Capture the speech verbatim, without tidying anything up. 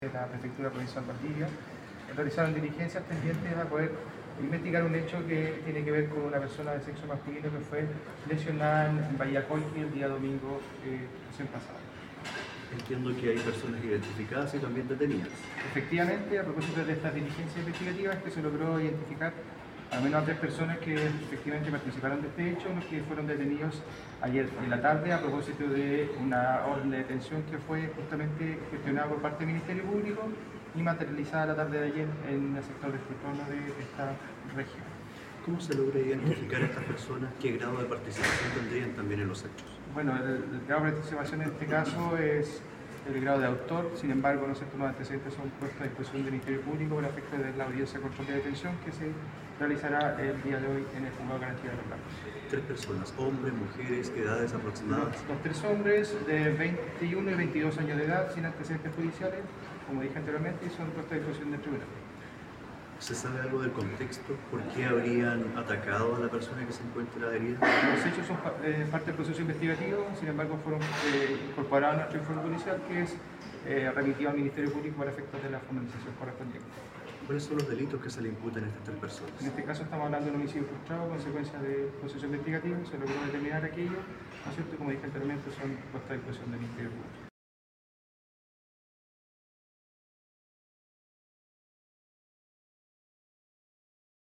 de la Prefectura Provincial Valdivia realizaron diligencias tendientes a poder investigar un hecho que tiene que ver con una persona de sexo masculino que fue lesionada en Bahía Colqui el día domingo eh, recién pasado. Entiendo que hay personas identificadas y también detenidas. Efectivamente, a propósito de estas diligencias investigativas, que se logró identificar al menos a tres personas que efectivamente participaron de este hecho, los que fueron detenidos ayer en la tarde a propósito de una orden de detención que fue justamente gestionada por parte del Ministerio Público y materializada la tarde de ayer en el sector de Frutono de esta región. ¿Cómo se logra identificar a estas personas? ¿Qué grado de participación tendrían también en los hechos? Bueno, el, el grado de participación en este caso es el grado de autor, sin embargo, los antecedentes son puestos a disposición del Ministerio Público para efectos de la audiencia de control de detención que se realizará el día de hoy en el Juzgado de Garantía de los Lagos. Tres personas, hombres, mujeres, edades aproximadas. Los, los tres hombres de veintiuno y veintidós años de edad, sin antecedentes judiciales, como dije anteriormente, y son puestos a disposición del tribunal. ¿Se sabe algo del contexto? ¿Por qué habrían atacado a la persona que se encuentra herida? Los hechos son eh, parte del proceso investigativo, sin embargo fueron eh, incorporados a nuestro informe policial que es eh, remitido al Ministerio Público para efectos de la formalización correspondiente. ¿Cuáles son los delitos que se le imputan a estas tres personas? En este caso estamos hablando de un homicidio frustrado, consecuencia del proceso investigativo, se logró determinar aquello, ¿no es cierto? Como dije anteriormente, son puestas a disposición del Ministerio Público.